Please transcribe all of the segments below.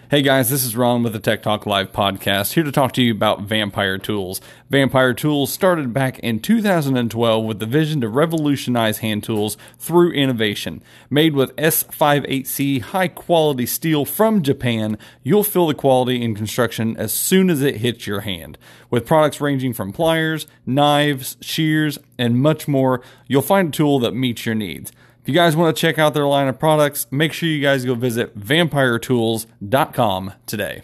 Hey guys, this is Ron with the Tech Talk Live podcast, here to talk to you about Vampire Tools. Vampire Tools started back in 2012 with the vision to revolutionize hand tools through innovation. Made with S58C high-quality steel from Japan, you'll feel the quality in construction as soon as it hits your hand. With products ranging from pliers, knives, shears, and much more, you'll find a tool that meets your needs. If you guys want to check out their line of products, make sure you guys go visit vampiretools.com today.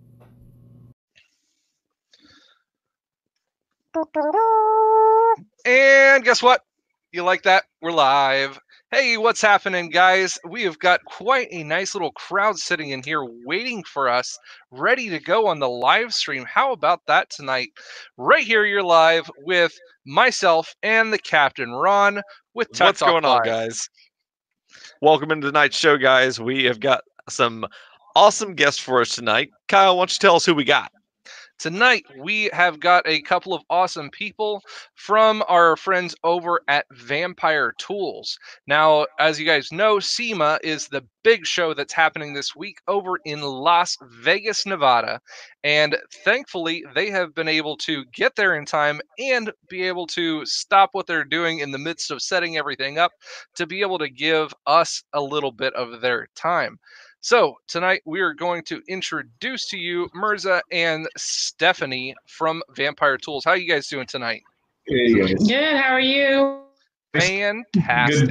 And guess what? You like that? We're live. Hey, what's happening, guys? We have got quite a nice little crowd sitting in here waiting for us, ready to go on the live stream. How about that tonight? Right here, you're live with myself and the Captain Ron with Tech What's Talk going on, Live. guys? Welcome into tonight's show, guys. We have got some awesome guests for us tonight. Kyle, why don't you tell us who we got? Tonight, we have got a couple of awesome people from our friends over at Vampire Tools. Now, as you guys know, SEMA is the big show that's happening this week over in Las Vegas, Nevada. And thankfully, they have been able to get there in time and be able to stop what they're doing in the midst of setting everything up to be able to give us a little bit of their time. So tonight we are going to introduce to you Mirza and Stephanie from Vampire Tools. How are you guys doing tonight? Hey guys. Good. How are you? Fantastic. Good.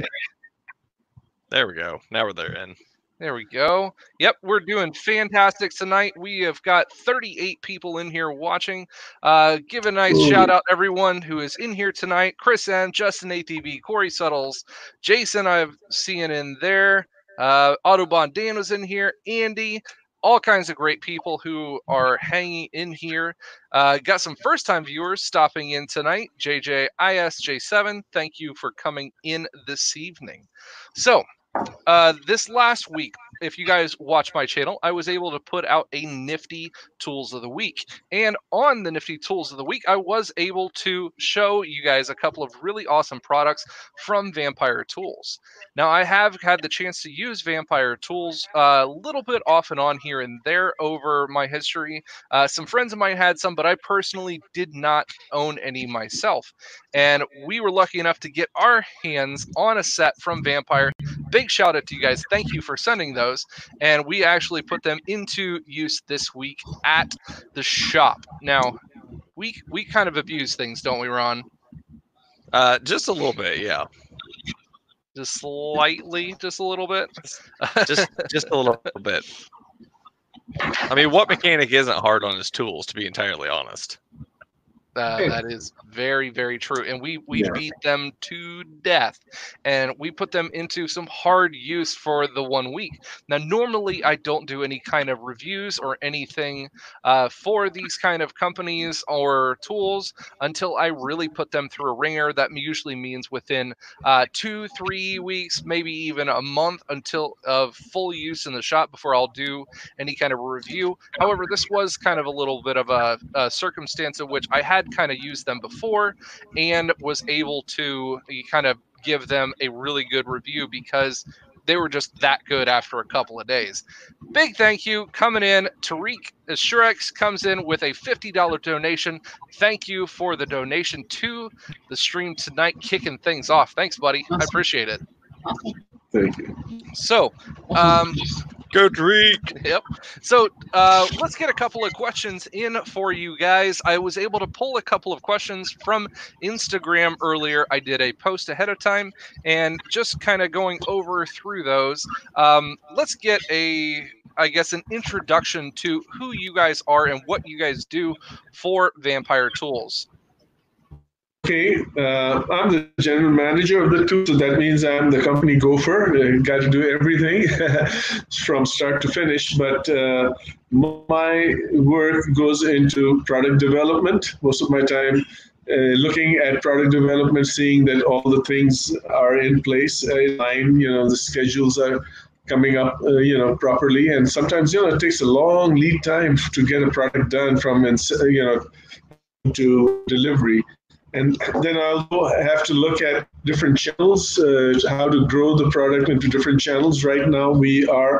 There we go. Now we're there in. There we go. Yep, we're doing fantastic tonight. We have got 38 people in here watching. Give a nice shout out everyone who is in here tonight. Chris M, Justin ATV, Corey Suttles, Jason I've seen in there. Autobahn Dan was in here, Andy, all kinds of great people who are hanging in here. Got some first-time viewers stopping in tonight. JJISJ7, thank you for coming in this evening. So, this last week, if you guys watch my channel, I was able to put out a Nifty Tools of the Week. And on the Nifty Tools of the Week, I was able to show you guys a couple of really awesome products from Vampire Tools. Now, I have had the chance to use Vampire Tools a little bit off and on here and there over my history. Some friends of mine had some, but I personally did not own any myself. And we were lucky enough to get our hands on a set from Vampire. Big shout out to you guys. Thank you for sending those. And we actually put them into use this week at the shop. Now, we kind of abuse things, don't we, Ron? Just a little bit, yeah. Just slightly, just a little bit. just a little bit. I mean, what mechanic isn't hard on his tools, to be entirely honest? That is very, very true. And we beat them to death. And we put them into some hard use for the 1 week. Now, normally I don't do any kind of reviews or anything for these kind of companies or tools until I really put them through a ringer. That usually means within 2-3 weeks, maybe even a month until of full use in the shop before I'll do any kind of review. However, this was kind of a little bit of a circumstance in which I had kind of used them before and was able to kind of give them a really good review because they were just that good after a couple of days. Big thank you coming in. Tariq Shurex comes in with a $50 donation. Thank you for the donation to the stream tonight, kicking things off. Thanks, buddy. Awesome. I appreciate it. Awesome. Thank you. So, Go Tariq! Yep. So let's get a couple of questions in for you guys. I was able to pull a couple of questions from Instagram earlier. I did a post ahead of time and just kind of going over through those. Let's get I guess, an introduction to who you guys are and what you guys do for Vampire Tools. Okay, I'm the general manager of the tool, so that means I'm the company gopher. Got to do everything from start to finish, but my work goes into product development. Most of my time looking at product development, seeing that all the things are in place, in line, the schedules are coming up, properly. And sometimes, it takes a long lead time to get a product done from, to delivery. And then I'll have to look at different channels, how to grow the product into different channels. Right now, we are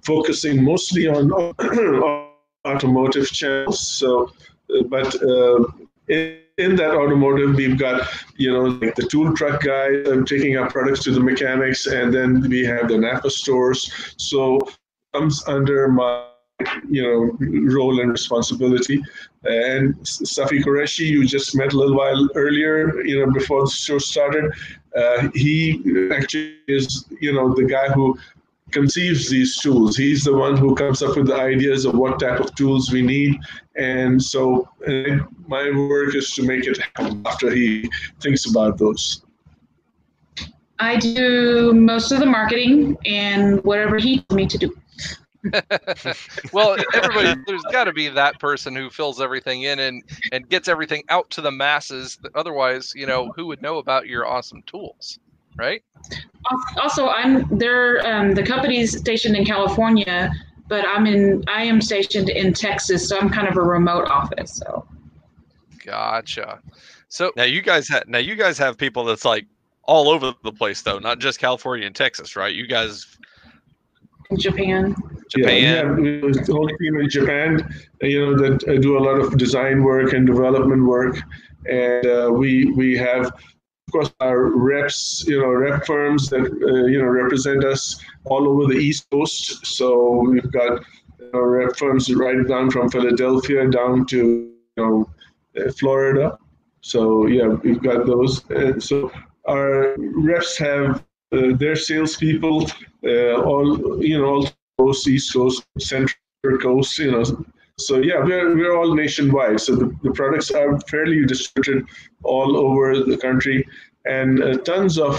focusing mostly on automotive channels. So, but in that automotive, we've got, like the tool truck guys taking our products to the mechanics, and then we have the NAPA stores. So comes under my, role and responsibility. And Safi Qureshi, you just met a little while earlier, before the show started. He actually is, the guy who conceives these tools. He's the one who comes up with the ideas of what type of tools we need. And so my work is to make it happen after he thinks about those. I do most of the marketing and whatever he tells me to do. Well, there's got to be that person who fills everything in and gets everything out to the masses. Otherwise, who would know about your awesome tools, right? Also, the company's stationed in California, but I am stationed in Texas, so I'm kind of a remote office. So, gotcha. So now you guys have people that's like all over the place, though, not just California and Texas, right? You guys. Japan. Yeah, we have a whole team in Japan, that do a lot of design work and development work, and we have, of course, our reps, rep firms that represent us all over the East Coast. So we've got rep firms right down from Philadelphia down to Florida. So yeah, we've got those. So our reps have their salespeople, all coast, East Coast, Central Coast, So yeah, we're all nationwide. So the products are fairly distributed all over the country, and tons of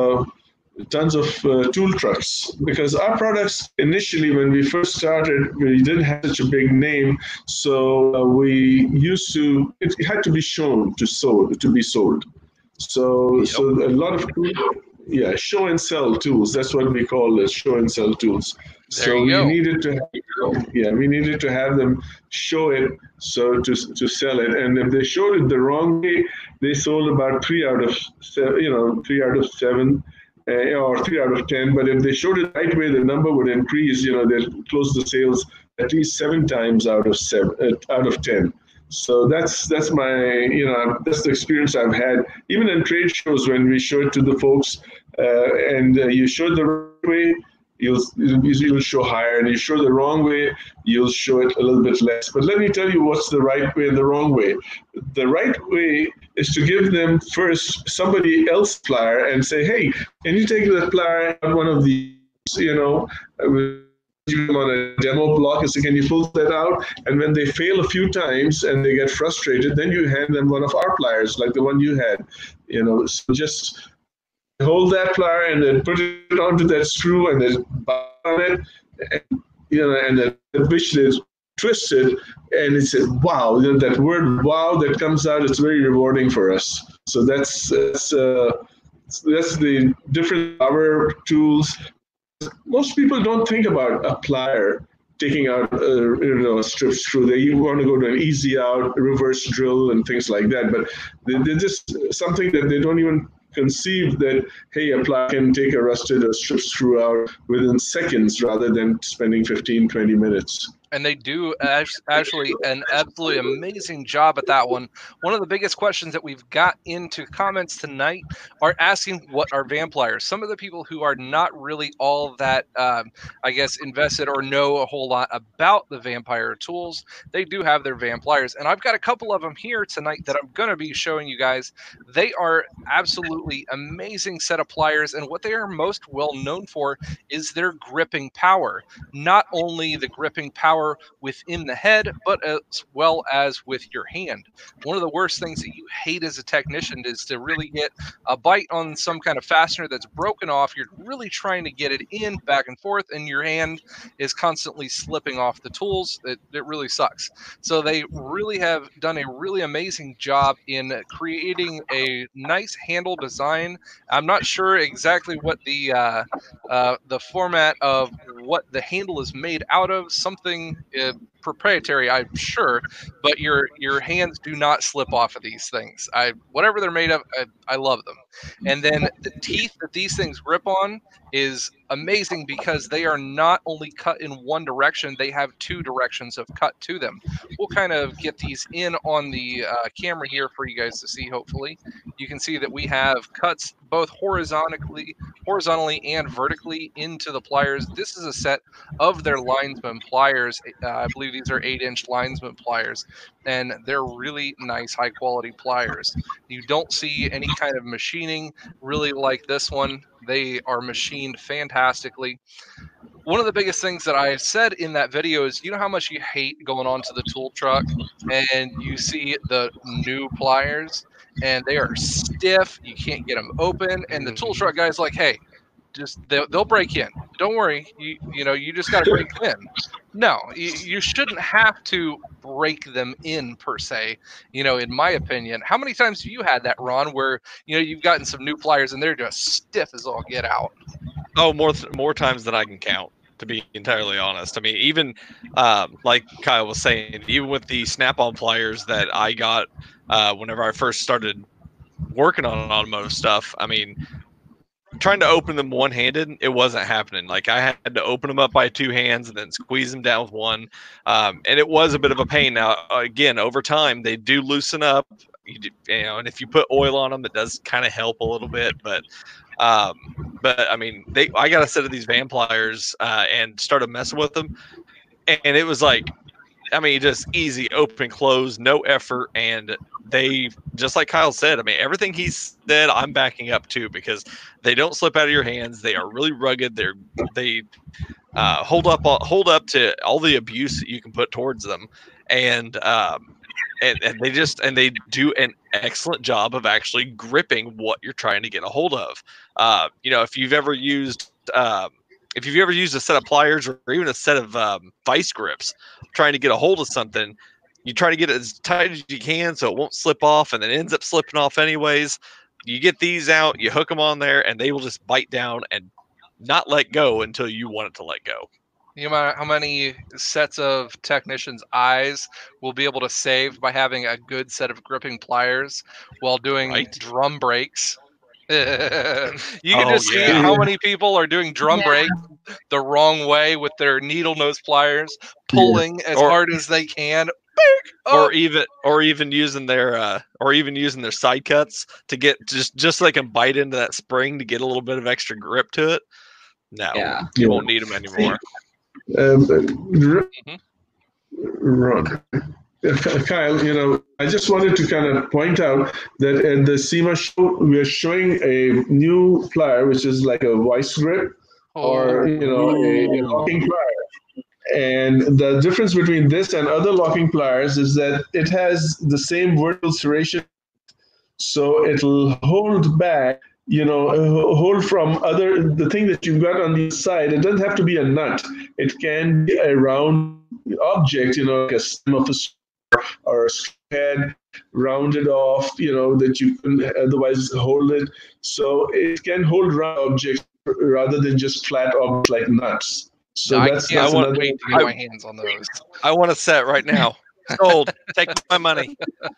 tool trucks. Because our products initially, when we first started, we didn't have such a big name, so we used to. It had to be shown to be sold. So a lot of show and sell tools. That's what we call it, show and sell tools. So we needed to have them show it to sell it. And if they showed it the wrong way, they sold about 3 out of 7, 3 out of 7, or 3 out of 10. But if they showed it the right way, the number would increase. They'd close the sales at least 7 times out of 10. So that's my that's the experience I've had. Even in trade shows, when we show it to the folks, and you show it the right way, you'll show higher, and you show the wrong way, you'll show it a little bit less. But let me tell you what's the right way and the wrong way. The right way is to give them first somebody else's plier and say, hey, can you take that plier on one of these, them on a demo block and say, can you pull that out? And when they fail a few times and they get frustrated, then you hand them one of our pliers, like the one you had. So just hold that plier and then put it onto that screw and then bind on it, and then which is twisted, and it's wow. That word "wow" that comes out, it's very rewarding for us. So that's the different power tools. Most people don't think about a plier taking out a strip screw. They want to go to an easy out, reverse drill, and things like that. But they're just something that they don't even conceive that, hey, a plier can take a rusted or strip screw out within seconds rather than spending 15, 20 minutes. And they do actually an absolutely amazing job at that one. One of the biggest questions that we've got into comments tonight are asking what are Vampliers. Some of the people who are not really all that, invested or know a whole lot about the Vampire tools, they do have their Vampliers. And I've got a couple of them here tonight that I'm going to be showing you guys. They are absolutely amazing set of pliers. And what they are most well known for is their gripping power. Not only the gripping power within the head, but as well as with your hand. One of the worst things that you hate as a technician is to really get a bite on some kind of fastener that's broken off. You're really trying to get it in back and forth, and your hand is constantly slipping off the tools. It really sucks. So they really have done a really amazing job in creating a nice handle design. I'm not sure exactly what the format of what the handle is made out of. Something proprietary, I'm sure, but your hands do not slip off of these things. Whatever they're made of, I love them. And then the teeth that these things grip on is amazing because they are not only cut in one direction, they have two directions of cut to them. We'll kind of get these in on the camera here for you guys to see, hopefully. You can see that we have cuts both horizontally and vertically into the pliers. This is a set of their linesman pliers. I believe these are 8-inch linesman pliers, and they're really nice, high-quality pliers. You don't see any kind of machining really like this one. They are machined fantastically. One of the biggest things that I said in that video is, you know how much you hate going onto the tool truck and you see the new pliers and they are stiff, you can't get them open, and the tool truck guy's like, hey, just they'll break in. Don't worry, you just got to break them in. No, you shouldn't have to break them in per se. In my opinion, how many times have you had that, Ron, where you've gotten some new pliers and they're just stiff as all get out? Oh, more times than I can count, to be entirely honest. I mean, even like Kyle was saying, even with the snap-on pliers that I got whenever I first started working on automotive stuff, I mean, trying to open them one-handed, it wasn't happening. Like, I had to open them up by two hands and then squeeze them down with one, and it was a bit of a pain. Now, again, over time, they do loosen up, and if you put oil on them, it does kind of help a little bit, but I mean, I got a set of these van pliers and started messing with them, and it was like, I mean, just easy open, close, no effort, and they, just like Kyle said, I mean, everything he said, I'm backing up too, because they don't slip out of your hands. They are really rugged. They hold up to all the abuse that you can put towards them, and they do an excellent job of actually gripping what you're trying to get a hold of. If you've ever used a set of pliers or even a set of vice grips trying to get a hold of something, you try to get it as tight as you can so it won't slip off, and then it ends up slipping off anyways. You get these out, you hook them on there, and they will just bite down and not let go until you want it to let go. You know how many sets of technicians' eyes will be able to save by having a good set of gripping pliers while doing drum brakes? You can just see how many people are doing drum brake the wrong way with their needle nose pliers, pulling as hard as they can, or even using their side cuts to get just so they can bite into that spring to get a little bit of extra grip to it. No, you won't need them anymore. Ron. Kyle, I just wanted to kind of point out that at the SEMA show, we are showing a new plier, which is like a vice grip or, a locking plier. And the difference between this and other locking pliers is that it has the same vertical serration. So it'll hold back, hold from the thing that you've got on the side. It doesn't have to be a nut. It can be a round object, like a stem of a or a head rounded off, that you couldn't otherwise hold it. So it can hold round objects rather than just flat objects like nuts. So I want to get my hands on those. I want a set right now. Sold. Take my money.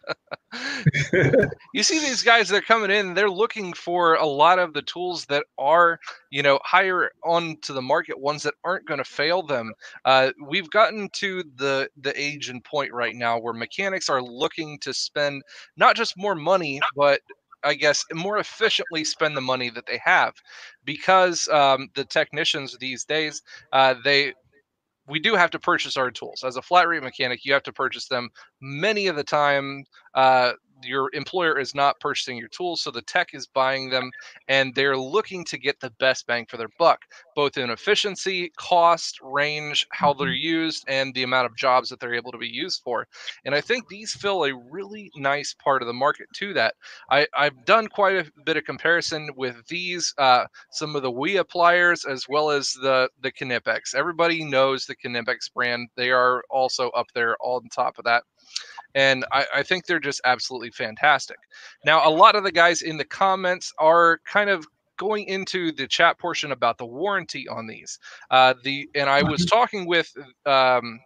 You see these guys, they're coming in, they're looking for a lot of the tools that are, higher onto the market, ones that aren't going to fail them. We've gotten to the age and point right now where mechanics are looking to spend not just more money, but I guess more efficiently spend the money that they have, because the technicians these days, we do have to purchase our tools. As a flat rate mechanic, you have to purchase them. Many of the time, your employer is not purchasing your tools, so the tech is buying them, and they're looking to get the best bang for their buck, both in efficiency, cost, range, how they're used, and the amount of jobs that they're able to be used for. And I think these fill a really nice part of the market to that. I've done quite a bit of comparison with these, some of the WIA pliers, as well as the Knipex. Everybody knows the Knipex brand. They are also up there on top of that. And I think they're just absolutely fantastic. Now, a lot of the guys in the comments are kind of going into the chat portion about the warranty on these. And I was talking with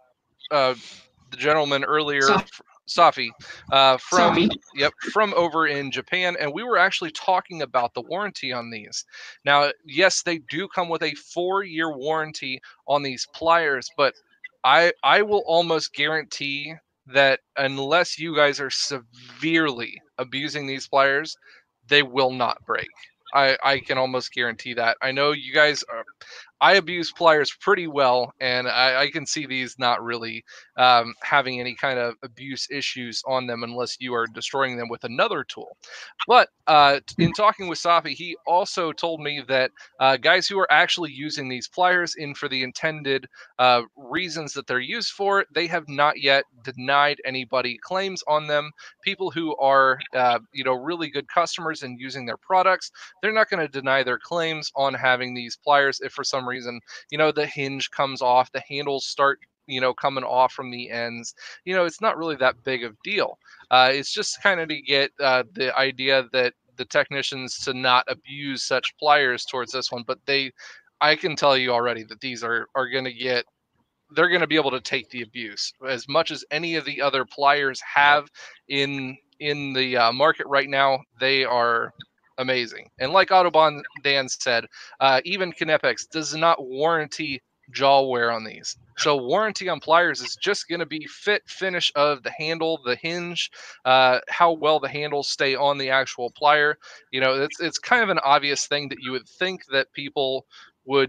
the gentleman earlier, Safi. Safi, from over in Japan, and we were actually talking about the warranty on these. Now, yes, they do come with a 4-year warranty on these pliers, but I will almost guarantee that unless you guys are severely abusing these pliers, they will not break. I can almost guarantee that. I know you guys are. I abuse pliers pretty well, and I can see these not really having any kind of abuse issues on them unless you are destroying them with another tool. But in talking with Safi, he also told me that guys who are actually using these pliers in for the intended reasons that they're used for, they have not yet denied anybody claims on them. People who are really good customers and using their products, they're not going to deny their claims on having these pliers if for some reason the hinge comes off, the handles start coming off from the ends. It's not really that big of a deal. It's just kind of to get the idea that the technicians to not abuse such pliers towards this one, but I can tell you already that these are going to get, they're going to be able to take the abuse as much as any of the other pliers have in the market right now. They are amazing. And like Autobahn Dan said, even Knipex does not warranty jaw wear on these. So warranty on pliers is just going to be fit finish of the handle, the hinge, how well the handles stay on the actual plier. It's kind of an obvious thing that you would think that people would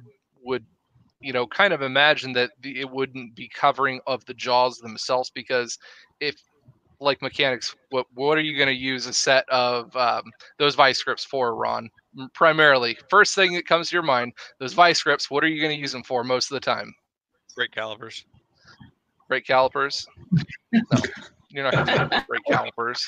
kind of imagine that it wouldn't be covering of the jaws themselves, because if, like mechanics, what are you going to use a set of those vice grips for, Ron? Primarily, first thing that comes to your mind, those vice grips, what are you going to use them for most of the time? Brake calipers. Brake calipers? No, you're not going to use brake calipers.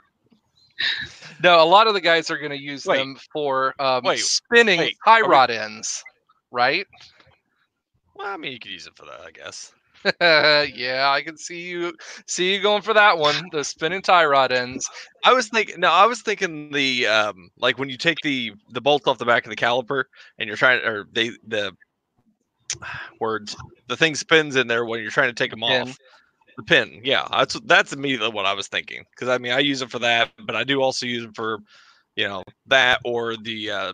No, a lot of the guys are going to use them for spinning tie rod ends, right? Well, I mean, you could use it for that, I guess. Yeah, I can see you going for that one, the spinning tie rod ends. I was thinking the like when you take the bolt off the back of the caliper and you're trying, or the thing spins in there when you're trying to take them off. The pin, yeah, that's immediately what I was thinking, because I mean I use it for that, but I do also use it for that or the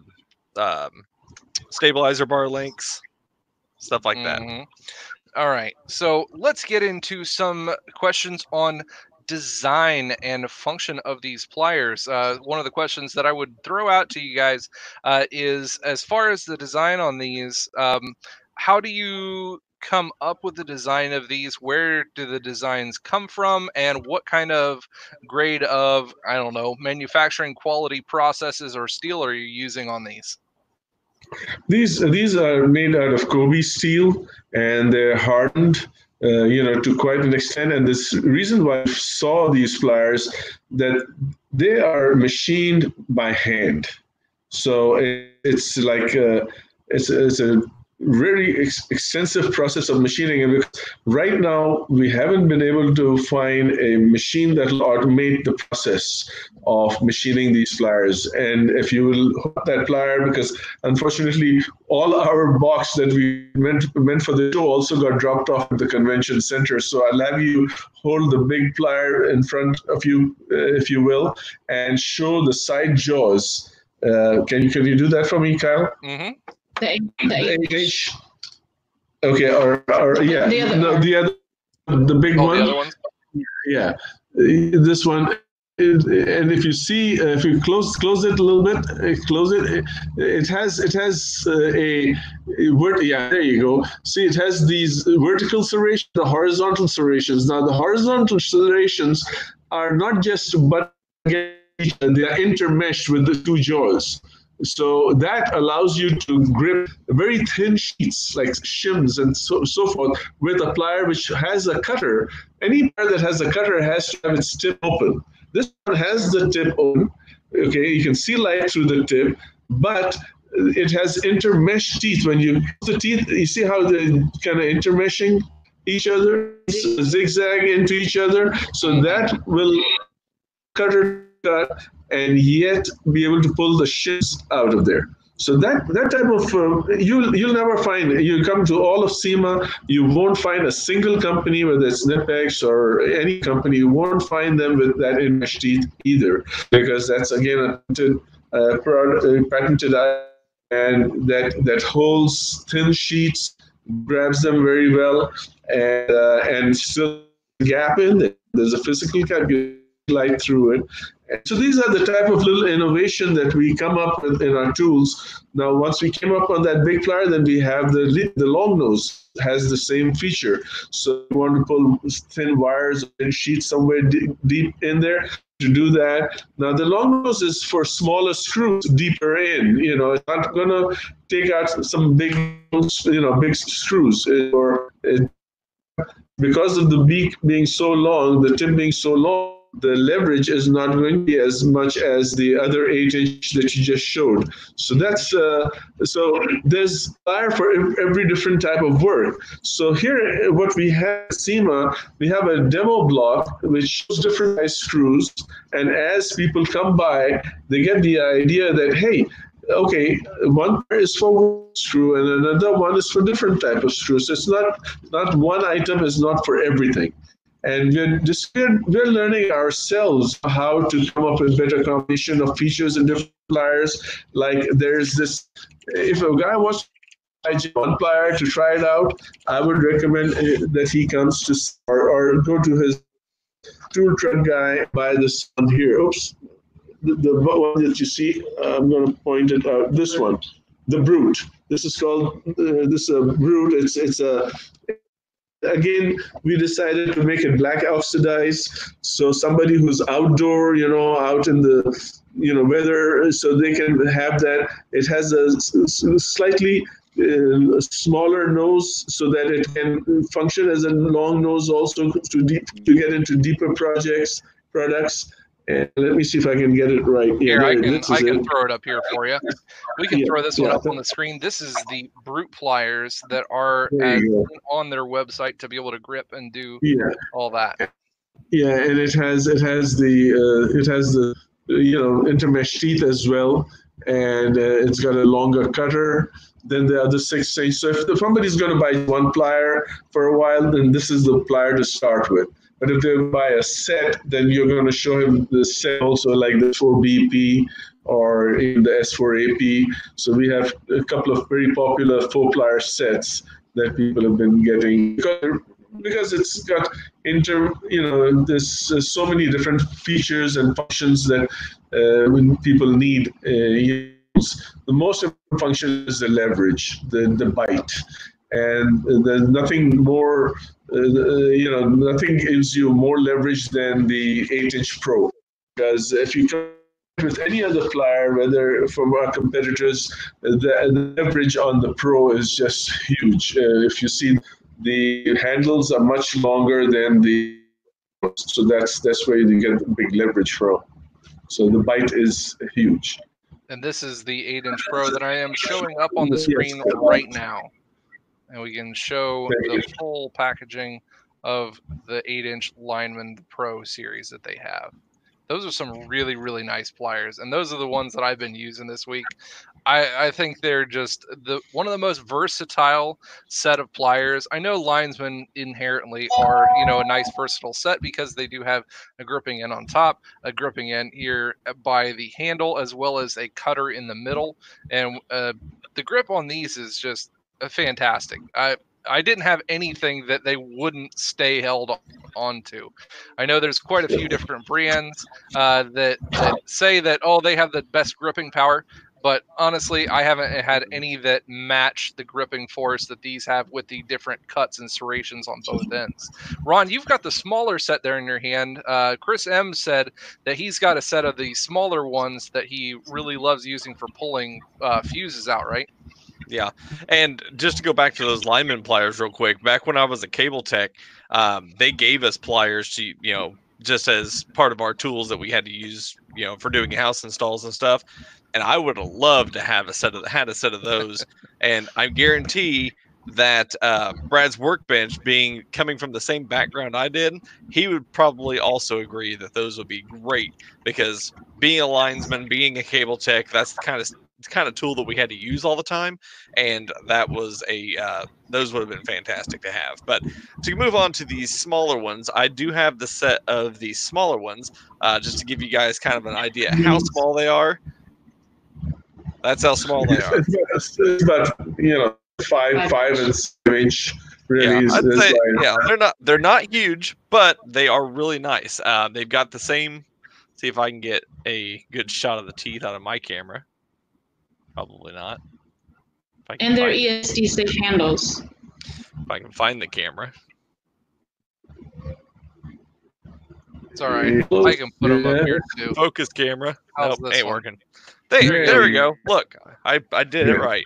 stabilizer bar links, stuff like that. All right, so let's get into some questions on design and function of these pliers. One of the questions that I would throw out to you guys is, as far as the design on these, how do you come up with the design of these? Where do the designs come from, and what kind of grade of, I don't know, manufacturing quality processes or steel are you using on these? These are made out of Kobe steel, and they're hardened, to quite an extent. And this reason why I saw these pliers, that they are machined by hand. So it's like it's a very extensive process of machining. And right now, we haven't been able to find a machine that will automate the process of machining these pliers. And if you will hold that plier, because unfortunately, all our box that we meant for the show also got dropped off at the convention center. So I'll have you hold the big plier in front of you, if you will, and show the side jaws. Can you do that for me, Kyle? Mm-hmm. The H. Okay, or yeah, the big one. The other ones? Yeah, this one. And if you see, if you close it a little bit, it has a yeah, there you go. See, it has these vertical serrations, the horizontal serrations. Now, the horizontal serrations are not just but they are intermeshed with the two jaws. So that allows you to grip very thin sheets like shims and so forth with a plier which has a cutter. Any plier that has a cutter has to have its tip open. This one has the tip open. Okay, you can see light through the tip, but it has intermeshed teeth. When you close the teeth, you see how they're kind of intermeshing each other, zigzag into each other. So that will cut and yet be able to pull the shims out of there. So that type of you'll never find. You come to all of SEMA, you won't find a single company, whether it's Knipex or any company, you won't find them with that in-mesh teeth either, because that's again a patented and that holds thin sheets, grabs them very well, and still gap in there. There's a physical gap, you light through it. So these are the type of little innovation that we come up with in our tools. Now, once we came up on that big plier, then we have the long nose has the same feature. So you want to pull thin wires and sheets somewhere deep in there to do that. Now, the long nose is for smaller screws deeper in. It's not going to take out some big screws. Because of the beak being so long, the tip being so long, the leverage is not going to be as much as the other 8-inch that you just showed. So that's so there's plier for every different type of work. So here, what we have at SEMA, we have a demo block which shows different size screws, and as people come by, they get the idea that, hey, okay, one is for one screw and another one is for different type of screws. So it's not one item is not for everything. And we're learning ourselves how to come up with better combination of features and different pliers. Like there's this, if a guy wants one plier to try it out, I would recommend that he comes to or go to his tool truck guy, buy this one here. Oops. The one that you see, I'm going to point it out. This one, the Brute. This is called Brute. It's a again, we decided to make it black oxidized. So somebody who's outdoor, out in the weather, so they can have that. It has a slightly smaller nose so that it can function as a long nose also to get into deeper products. And let me see if I can get it right. Here, I can throw it up here for you. We can throw this one up on the screen. This is the Brute pliers that are on their website to be able to grip and do all that. Yeah, and it has the intermesh teeth as well, and it's got a longer cutter than the other 6-inch. So if somebody's going to buy one plier for a while, then this is the plier to start with. But if they buy a set, then you're going to show him the set also, like the 4BP or in the S4AP. So we have a couple of very popular 4-plier sets that people have been getting because it's got there's so many different features and functions that when people need. The most important function is the leverage, the bite. And there's nothing more, nothing gives you more leverage than the 8-inch Pro. Because if you come with any other plier, whether from our competitors, the leverage on the Pro is just huge. If you see, the handles are much longer than the, so that's where you get the big leverage from. So the bite is huge. And this is the 8-inch Pro that I am showing up on the screen right now. And we can show the full packaging of the 8-inch Lineman Pro series that they have. Those are some really, really nice pliers, and those are the ones that I've been using this week. I think they're just one of the most versatile set of pliers. I know Linesmen inherently are, a nice versatile set because they do have a gripping end on top, a gripping end here by the handle, as well as a cutter in the middle. And the grip on these is just fantastic. I didn't have anything that they wouldn't stay held onto. I know there's quite a few different brands that say that, they have the best gripping power, but honestly, I haven't had any that match the gripping force that these have with the different cuts and serrations on both ends. Ron, you've got the smaller set there in your hand. Chris M said that he's got a set of the smaller ones that he really loves using for pulling fuses out, right? Yeah, and just to go back to those lineman pliers real quick, back when I was a cable tech, they gave us pliers to, just as part of our tools that we had to use, for doing house installs and stuff. And I would have loved to have a set of those. And I guarantee that Brad's workbench, coming from the same background I did, he would probably also agree that those would be great, because being a linesman, being a cable tech, that's the kind of kind of tool that we had to use all the time, and that was those would have been fantastic to have. But to move on to these smaller ones, I do have the set of these smaller ones, just to give you guys kind of an idea how small they are. That's how small they are. It's about 5 and 7 inch. Really, yeah, I'd say, they're not huge, but they are really nice. They've got the same. See if I can get a good shot of the teeth out of my camera. Probably not. And they're ESD safe handles. If I can find the camera. It's all right. I can put them up here too. Focus camera. How's Nope, this ain't one? working. There we go. Look, I did it right.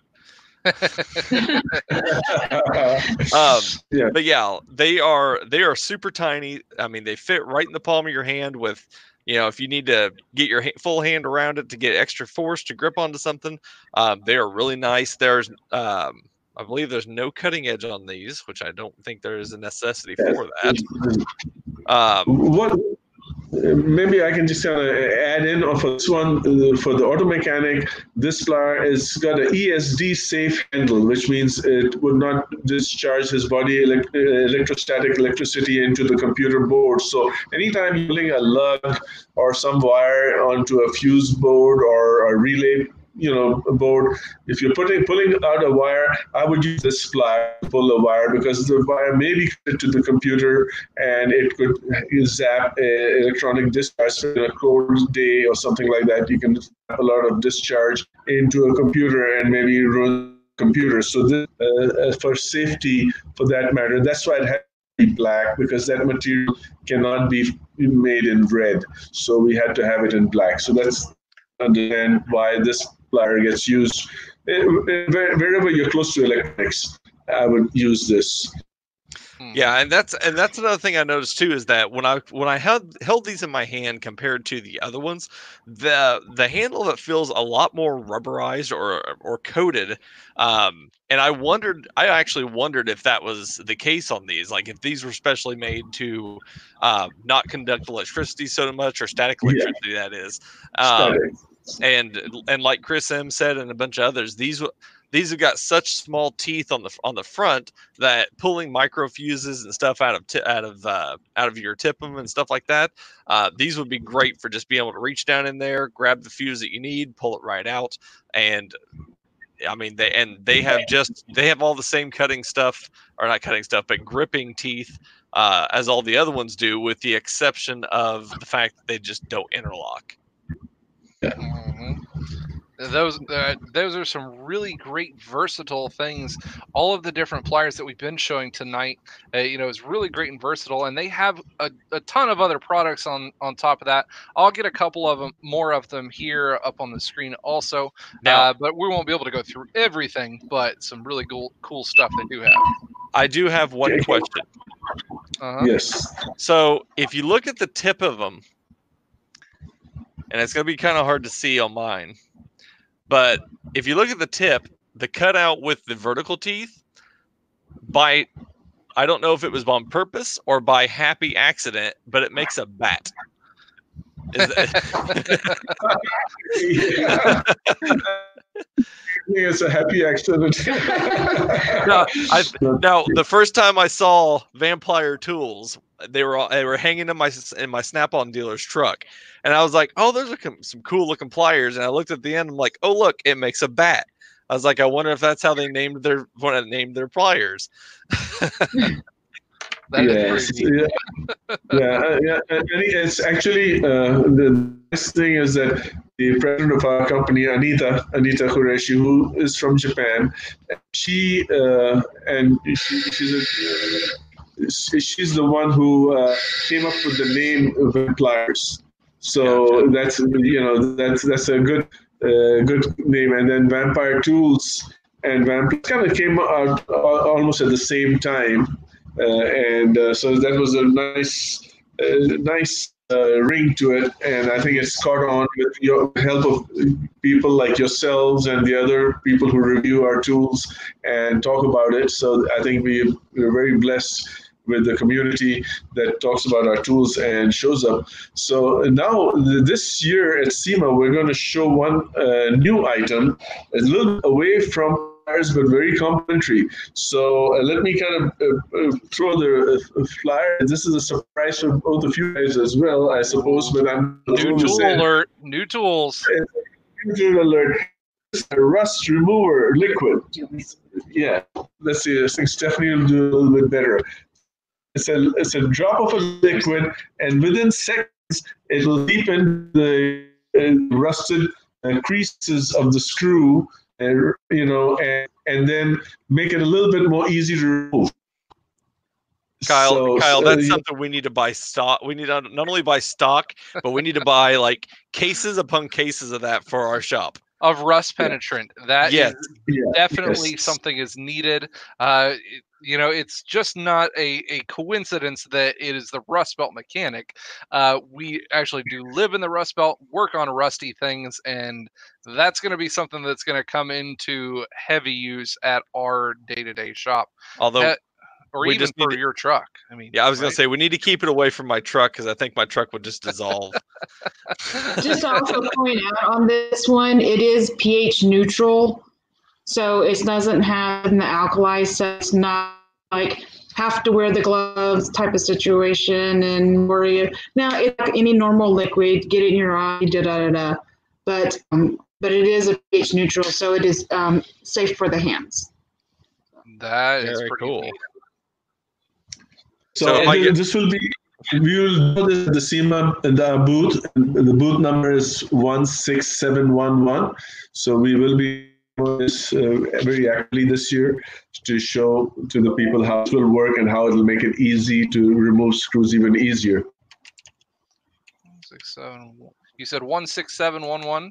But yeah, they are super tiny. I mean, they fit right in the palm of your hand with, if you need to get your full hand around it to get extra force to grip onto something, they are really nice. There's, I believe there's no cutting edge on these, which I don't think there is a necessity for that. Maybe I can just kind of add in for this one, for the auto mechanic, this plier has got an ESD safe handle, which means it would not discharge his body electrostatic electricity into the computer board. So anytime you're pulling a lug or some wire onto a fuse board or a relay board, if you're pulling out a wire, I would use this plier to pull the wire, because the wire may be connected to the computer and it could zap electronic discharge in a cold day or something like that. You can zap a lot of discharge into a computer and maybe ruin the computer. So this, for safety, for that matter, that's why it has to be black, because that material cannot be made in red. So we had to have it in black. So that's understand why this plier gets used. Wherever you're close to electronics, I would use this. Yeah, and that's another thing I noticed too, is that when I held these in my hand compared to the other ones, the handle of it feels a lot more rubberized or coated. And I actually wondered if that was the case on these, like if these were specially made to not conduct electricity so much, or static electricity, that is. And like Chris M said, and a bunch of others, these have got such small teeth on the front that pulling micro fuses and stuff out of your TIPM and stuff like that, these would be great for just being able to reach down in there, grab the fuse that you need, pull it right out. And I mean, they have all the same cutting stuff, or not cutting stuff, but gripping teeth as all the other ones do, with the exception of the fact that they just don't interlock. Mm-hmm. Those are some really great versatile things. All of the different pliers that we've been showing tonight, is really great and versatile, and they have a ton of other products on top of that. I'll get a couple of them, more of them here up on the screen also. Now, but we won't be able to go through everything, but some really cool stuff they do have. I do have one question. Yes. So if you look at the tip of them, and it's going to be kind of hard to see on mine, but if you look at the tip, the cutout with the vertical teeth, I don't know if it was on purpose or by happy accident, but it makes a bat. It's a happy accident. Now, the first time I saw Vampire tools, they were hanging in my Snap-on dealer's truck, and I was like, "Oh, those are some cool looking pliers." And I looked at the end, I'm like, "Oh, look, it makes a bat." I was like, "I wonder if that's how they named their pliers." Yes. Yeah. It's actually the nice thing is that the president of our company, Anita Qureshi, who is from Japan, she's the one who came up with the name Vampires. So that's a good name. And then Vampire Tools and Vampire kind of came out almost at the same time. So that was a nice ring to it, and I think it's caught on with your help of people like yourselves and the other people who review our tools and talk about it. So I think we're very blessed with the community that talks about our tools and shows up. So now this year at SEMA, we're going to show one new item, a little bit away from pliers, but very complementary. So let me kind of throw the flyer. This is a surprise for both of you guys as well, I suppose. But I'm New tool alert! New tools! New tool alert! A rust remover liquid. Yeah, let's see. I think Stephanie will do a little bit better. It's a drop of a liquid, and within seconds, it will deepen the rusted creases of the screw, and then make it a little bit more easy to remove. Kyle, that's something we need to buy stock. We need to not only buy stock, but we need to buy like cases upon cases of that for our shop. Of rust penetrant. That is definitely something is needed. It's just not a coincidence that it is the Rust Belt mechanic. We actually do live in the Rust Belt, work on rusty things, and that's going to be something that's going to come into heavy use at our day-to-day shop. Although, or even for your truck. I mean, I was going to say we need to keep it away from my truck because I think my truck would just dissolve. Just to also point out on this one, it is pH neutral, so it doesn't have the alkali, so it's not like have to wear the gloves type of situation and worry. Now, it's like any normal liquid, get it in your eye, but it is a pH neutral, so it is safe for the hands. That is pretty cool. Neat. So this will be, we will do this at the SEMA booth. The booth number is 16711. So we will be doing this very actively this year to show to the people how it will work and how it will make it easy to remove screws even easier. 167. You said 16711?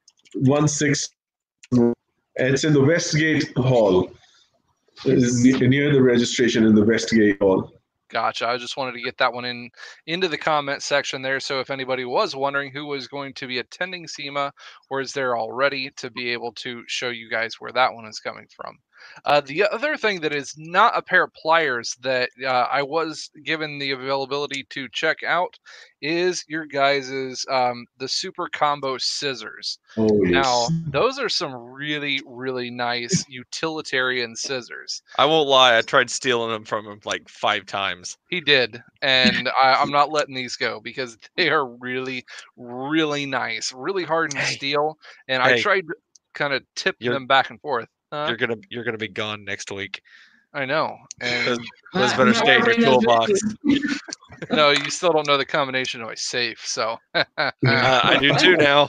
16. It's in the Westgate Hall. It's near the registration in the Westgate Hall. Gotcha. I just wanted to get that one into the comment section there. So if anybody was wondering who was going to be attending SEMA or is there already, to be able to show you guys where that one is coming from. The other thing that is not a pair of pliers that I was given the availability to check out is your guys's the Super Combo scissors. Oh, yes. Now, those are some really, really nice utilitarian scissors. I won't lie, I tried stealing them from him like 5 times. He did, and I'm not letting these go because they are really, really nice, really hardened steel, and I tried to kind of tip them back and forth. You're gonna be gone next week. I know. And those better stay in your toolbox. No, you still don't know the combination of a safe, so I do too now.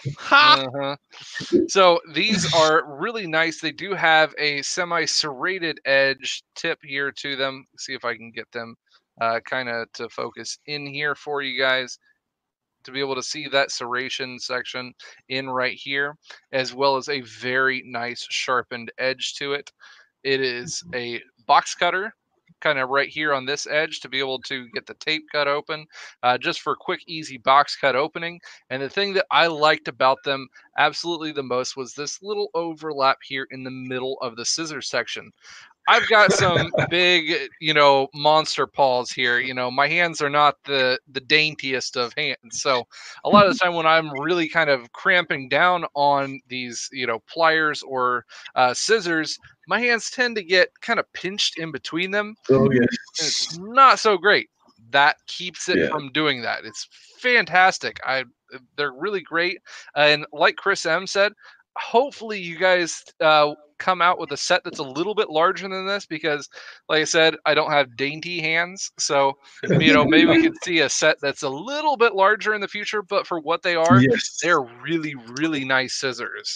So these are really nice. They do have a semi-serrated edge tip here to them. See if I can get them kind of to focus in here for you guys, to be able to see that serration section in right here, as well as a very nice sharpened edge to it. It is a box cutter kind of right here on this edge to be able to get the tape cut open, just for quick, easy box cut opening. And the thing that I liked about them absolutely the most was this little overlap here in the middle of the scissors section. I've got some big, monster paws here. My hands are not the daintiest of hands. So a lot of the time when I'm really kind of cramping down on these, pliers or scissors, my hands tend to get kind of pinched in between them. Oh, yes. And it's not so great. That keeps it from doing that. It's fantastic. They're really great. And like Chris M said, hopefully you guys come out with a set that's a little bit larger than this, because like I said, I don't have dainty hands. So, maybe we could see a set that's a little bit larger in the future, but for what they are, they're really, really nice scissors.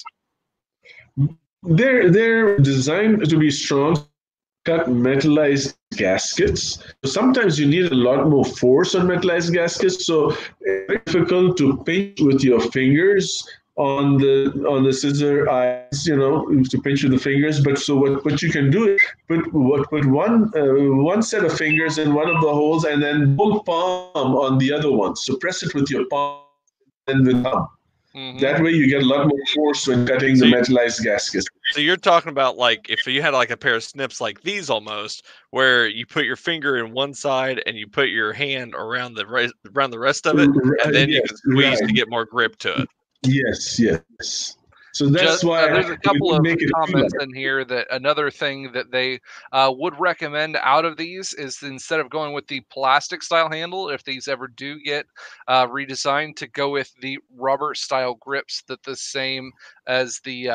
They're designed to be strong, cut metallized gaskets. Sometimes you need a lot more force on metallized gaskets, so it's difficult to pinch with your fingers on the scissor eyes, to pinch with the fingers. But so what you can do is put one set of fingers in one of the holes and then both palm on the other one. So press it with your palm and the thumb. Mm-hmm. That way you get a lot more force when cutting the metallized gaskets. So you're talking about like if you had like a pair of snips like these almost, where you put your finger in one side and you put your hand around the rest of it, and then you can squeeze to get more grip to it. Yes. So that's why there's a couple of make it comments in here that another thing that they would recommend out of these is instead of going with the plastic style handle, if these ever do get redesigned, to go with the rubber style grips that the same as the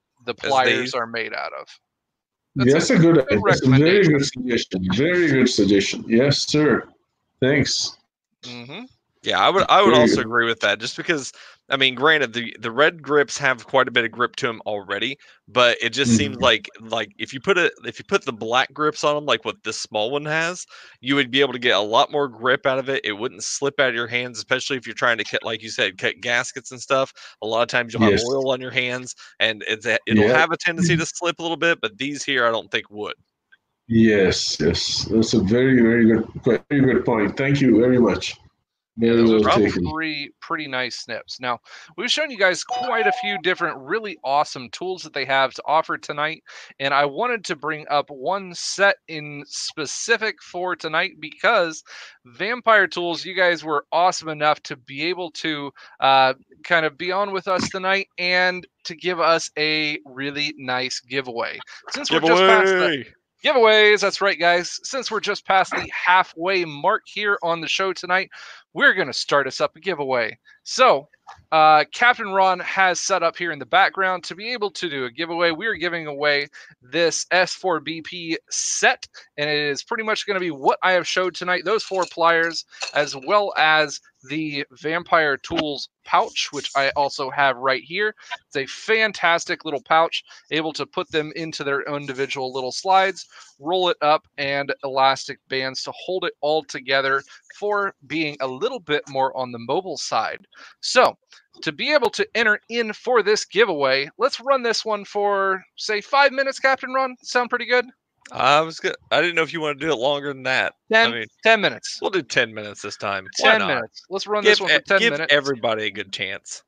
pliers are made out of. That's a good very good suggestion. Very good suggestion. Yes, sir. Thanks. Mm-hmm. Yeah, I would also agree with that. Just because, I mean, granted, the red grips have quite a bit of grip to them already, but it just seems like if you put the black grips on them, like what this small one has, you would be able to get a lot more grip out of it. It wouldn't slip out of your hands, especially if you're trying to cut, like you said, cut gaskets and stuff. A lot of times you'll have oil on your hands, and it'll have a tendency to slip a little bit. But these here, I don't think would. Yes. That's a very good point. Thank you very much. Yeah, those are pretty nice snips. Now, we've shown you guys quite a few different really awesome tools that they have to offer tonight, and I wanted to bring up one set in specific for tonight because Vampire Tools, you guys were awesome enough to be able to kind of be on with us tonight and to give us a really nice giveaway. Since we're just past the giveaways, that's right, guys. Since we're just past the halfway mark here on the show tonight, we're going to start us up a giveaway. So, Captain Ron has set up here in the background to be able to do a giveaway. We're giving away this S4BP set, and it is pretty much going to be what I have showed tonight, those 4 pliers, as well as the Vampire Tools pouch, which I also have right here. It's a fantastic little pouch, able to put them into their individual little slides, roll it up, and elastic bands to hold it all together for being a little bit more on the mobile side. So, to be able to enter in for this giveaway, let's run this one for, say, 5 minutes, Captain Ron. Sound pretty good? I didn't know if you want to do it longer than that. 10 minutes. We'll do 10 minutes this time. 10 minutes. Let's run this one for 10 minutes. Give everybody a good chance.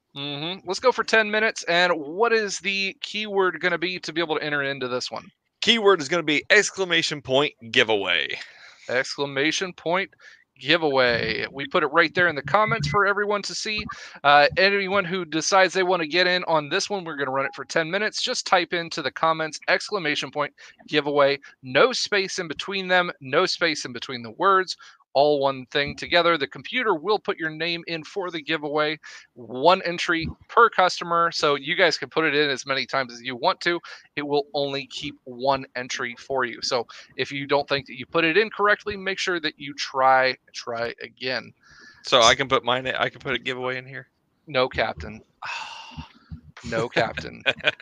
Let's go for 10 minutes. And what is the keyword going to be to be able to enter into this one? Keyword is going to be exclamation point giveaway. Exclamation point giveaway. We put it right there in the comments for everyone to see. Anyone who decides they want to get in on this one, we're going to run it for 10 minutes. Just type into the comments exclamation point giveaway. No space in between them. No space in between the words. All one thing together. The computer will put your name in for the giveaway. 1 entry per customer. So you guys can put it in as many times as you want to. It will only keep 1 entry for you. So if you don't think that you put it in correctly, make sure that you try again. So I can put a giveaway in here? No, Captain. No, Captain.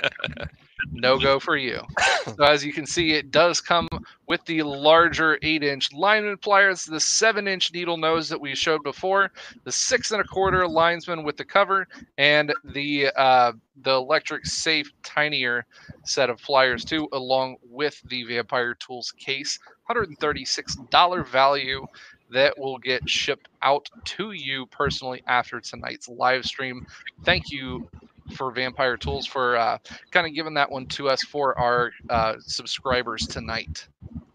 No go for you. So as you can see, it does come with the larger 8-inch lineman pliers, the 7-inch needle nose that we showed before, the 6 1/4 linesman with the cover, and the electric safe tinier set of pliers too, along with the Vampire Tools case. $136 value that will get shipped out to you personally after tonight's live stream. Thank you for Vampire Tools for kind of giving that one to us for our subscribers tonight.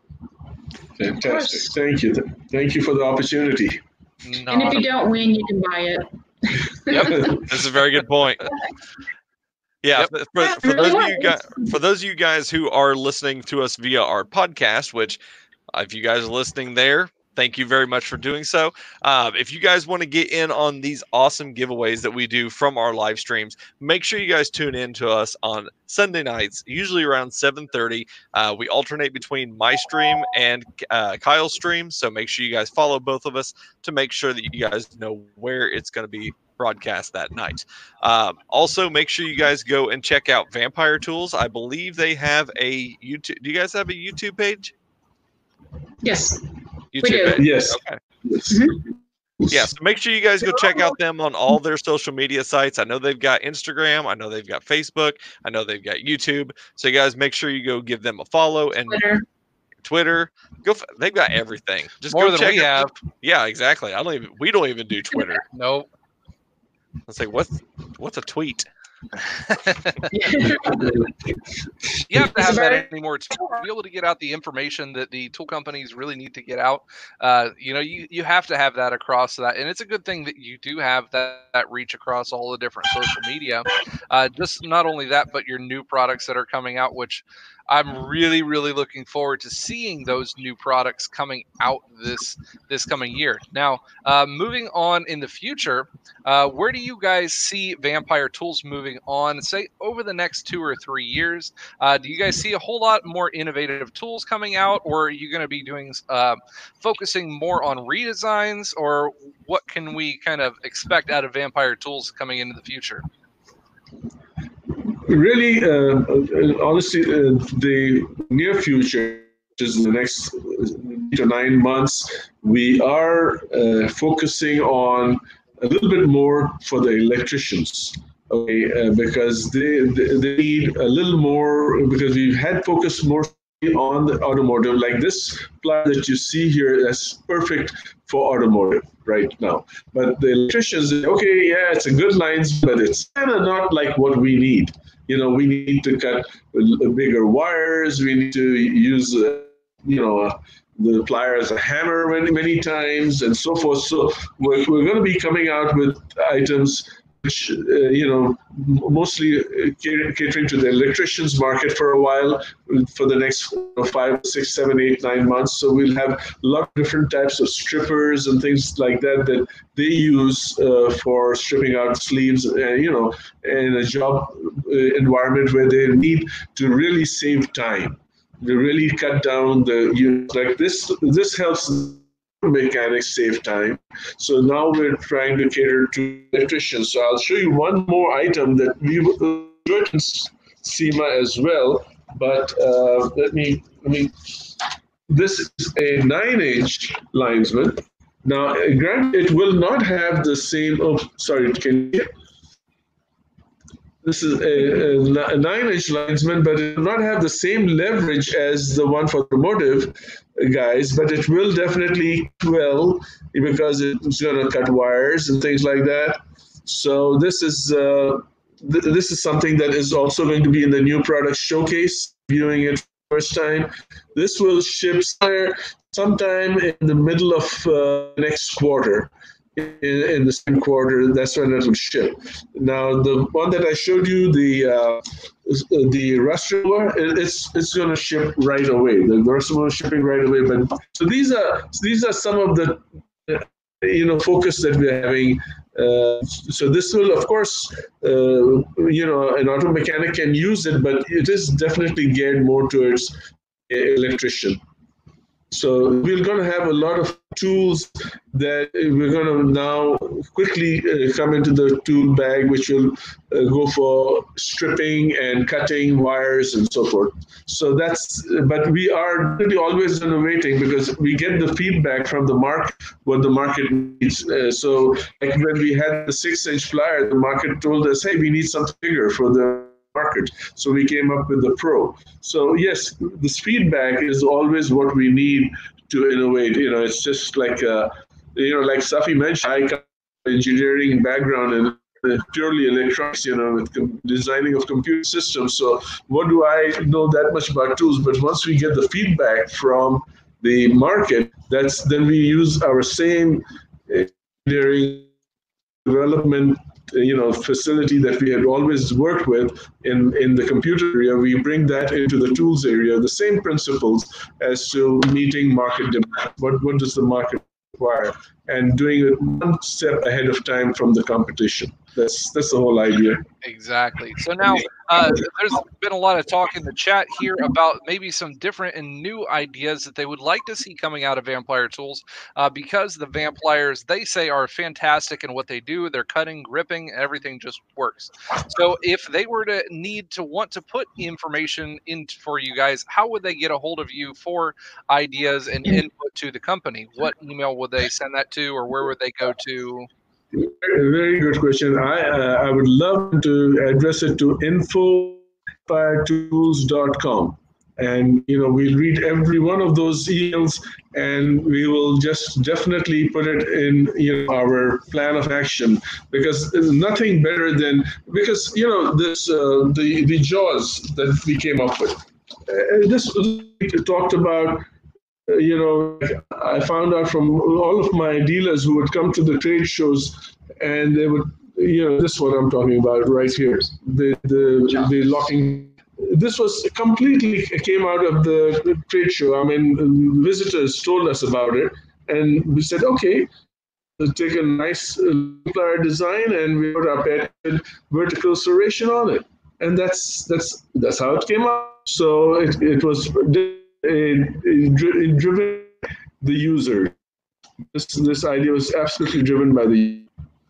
Fantastic. Thank you. Thank you for the opportunity. And if you don't win, you can buy it. Yep. That's a very good point. Yeah, for those of you guys who are listening to us via our podcast, which if you guys are listening there, thank you very much for doing so. If you guys want to get in on these awesome giveaways that we do from our live streams, make sure you guys tune in to us on Sunday nights, usually around 7:30. We alternate between my stream and Kyle's stream, so make sure you guys follow both of us to make sure that you guys know where it's going to be broadcast that night. Also, make sure you guys go and check out Vampire Tools. I believe they have a YouTube. Do you guys have a YouTube page? Yes. YouTube page. Yes. Okay. Mm-hmm. Yeah, so make sure you guys go check out them on all their social media sites. I know they've got Instagram. I know they've got Facebook. I know they've got YouTube. So you guys make sure you go give them a follow and Twitter. They've got everything. Just more go than check we have. Yeah, exactly. We don't even do Twitter. Nope. Let's say what's a tweet? You have to have that anymore to be able to get out the information that the tool companies really need to get out. You have to have that across that, and it's a good thing that you do have that reach across all the different social media. Just not only that, but your new products that are coming out, which I'm really, really looking forward to seeing those new products coming out this coming year. Now, moving on in the future, where do you guys see Vampire Tools moving on, say, over the next 2 or 3 years? Do you guys see a whole lot more innovative tools coming out, or are you going to be doing focusing more on redesigns, or what can we kind of expect out of Vampire Tools coming into the future? Really, honestly, the near future, which is in the next 8 to 9 months, we are focusing on a little bit more for the electricians. Okay, because they need a little more, because we've had focus more on the automotive. Like this plier that you see here, that's perfect for automotive right now. But the electricians, okay, yeah, it's a good lines, but it's kind of not like what we need. We need to cut bigger wires. We need to use, the plier as a hammer many times and so forth. So we're going to be coming out with items which, mostly catering to the electricians market for a while, for the next 5, 6, 7, 8, 9 months. So we'll have a lot of different types of strippers and things like that they use for stripping out sleeves, in a job environment where they need to really save time. They really cut down the use. Like this helps mechanics save time. So now we're trying to cater to electricians. So I'll show you one more item that we will do in SEMA as well. But this is a 9-inch linesman. Now, granted, it will not have the same. Oh, sorry, can you? This is a 9-inch linesman, but it will not have the same leverage as the one for automotive guys, but it will definitely well, because it's going to cut wires and things like that. So this is something that is also going to be in the new product showcase, viewing it first time. This will ship sometime in the middle of next quarter. In the second quarter, that's when it will ship. Now, the one that I showed you, the rust remover, it's going to ship right away. The rust remover is shipping right away. But so these are some of the focus that we're having. So this will, of course, an auto mechanic can use it, but it is definitely geared more towards electrician. So we're going to have a lot of tools that we're going to now quickly come into the tool bag, which will go for stripping and cutting wires and so forth. So but we are really always innovating, because we get the feedback from the market, what the market needs. So like when we had the 6-inch plier, the market told us, hey, we need something bigger for the market. So we came up with the Pro. So yes, this feedback is always what we need to innovate. It's just like, like Safi mentioned, I come from engineering background and purely electronics, with designing of computer systems. So what do I know that much about tools? But once we get the feedback from the market, then we use our same engineering development facility that we had always worked with in the computer area. We bring that into the tools area, the same principles as to meeting market demand. What does the market require? And doing it one step ahead of time from the competition. That's the whole idea. Exactly. So now there's been a lot of talk in the chat here about maybe some different and new ideas that they would like to see coming out of Vampire Tools, because the Vampires, they say, are fantastic in what they do. They're cutting, gripping, everything just works. So if they were to want to put information in for you guys, how would they get a hold of you for ideas and input to the company? What email would they send that to, or where would they go to? Very good question. I would love to address it to info@vampire-tools.com. And we'll read every one of those emails, and we will just definitely put it in our plan of action, because there's nothing better than, because this the jaws that we came up with. This talked about. I found out from all of my dealers who would come to the trade shows, and they would, this is what I'm talking about right here, the locking. This was completely came out of the trade show. I mean, visitors told us about it, and we said, okay, let's take a nice plier design, and we put our patented vertical serration on it, and that's how it came out. So it was driven the user. This idea was absolutely driven by the.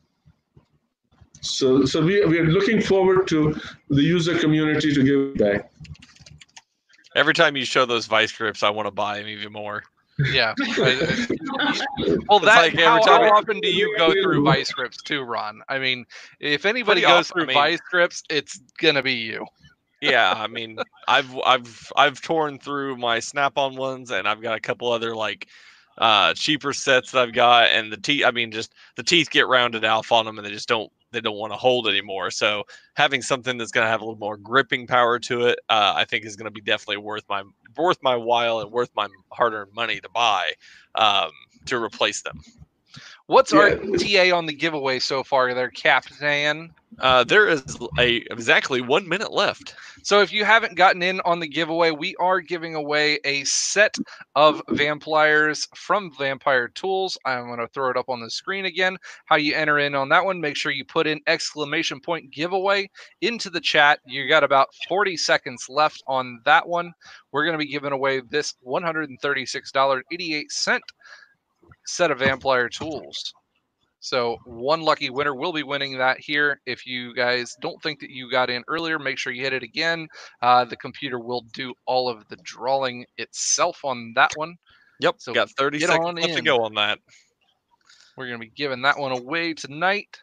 So we are looking forward to the user community to give back. Every time you show those vice grips, I want to buy them even more. Yeah. Well, like how often do you go through vice grips too, Ron? I mean, if anybody goes through vice grips, it's gonna be you. Yeah, I mean, I've torn through my Snap-on ones, and I've got a couple other cheaper sets that I've got, and the teeth. I mean, just the teeth get rounded off on them, and they don't want to hold anymore. So having something that's going to have a little more gripping power to it, I think is going to be definitely worth my while and worth my hard-earned money to buy to replace them. What's our TA on the giveaway so far there, Captain? There is exactly 1 minute left. So if you haven't gotten in on the giveaway, we are giving away a set of Vampliers from Vampire Tools. I'm going to throw it up on the screen again. How you enter in on that one, make sure you put in ! giveaway into the chat. You got about 40 seconds left on that one. We're going to be giving away this $136.88 set of Vamplier Tools. So one lucky winner will be winning that here. If you guys don't think that you got in earlier, make sure you hit it again. The computer will do all of the drawing itself on that one. Yep, so got 30 seconds left to go on that. We're going to be giving that one away tonight.